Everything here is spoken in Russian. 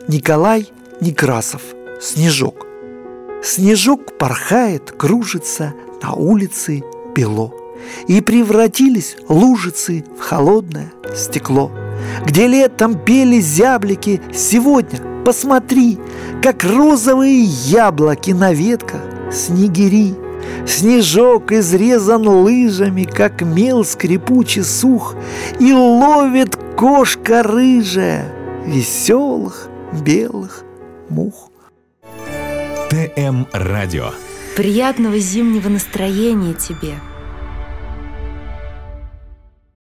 Николай Некрасов. «Снежок». Снежок порхает, кружится, на улице бело, и превратились лужицы в холодное стекло. Где летом пели зяблики, сегодня посмотри, как розовые яблоки на ветках снегири. Снежок изрезан лыжами, как мел скрипучий сух, и ловит кошка рыжая веселых белых мух. ТМ Радио. Приятного зимнего настроения тебе!